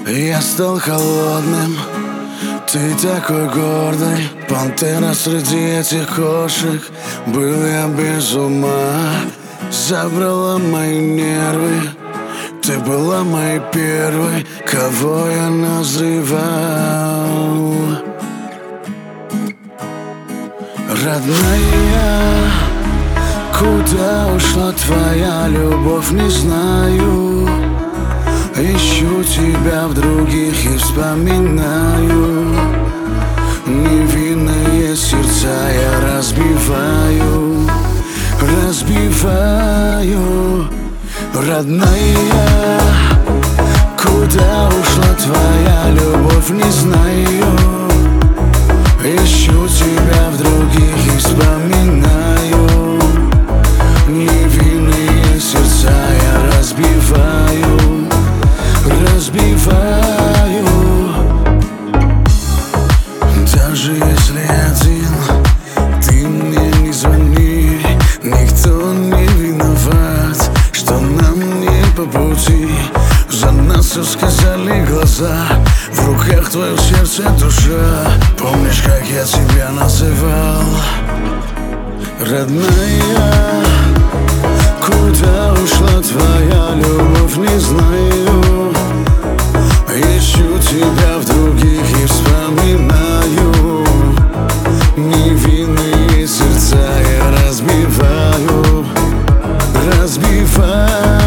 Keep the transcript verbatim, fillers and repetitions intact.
Я стал холодным, ты такой гордый. Пантера среди этих кошек. Был я без ума, забрала мои нервы. Ты была моей первой, кого я назревал. Родная, куда ушла твоя любовь, не знаю. Ищу тебя в других и вспоминаю. Невинные сердца я разбиваю, разбиваю. Родная, куда ушла твоя любовь, не знаю. Ищу тебя в других и вспоминаю. Невинные сердца я разбиваю, разбиваю. Даже если один, ты мне не звони. Никто не виноват, что нам не по пути. За нас все сказали глаза, в руках твое сердце, душа. Помнишь, как я тебя называл? Родная, куда ушла твоя любовь, не знаю. Ищу тебя в других и вспоминаю. Невинные сердца я разбиваю, разбиваю.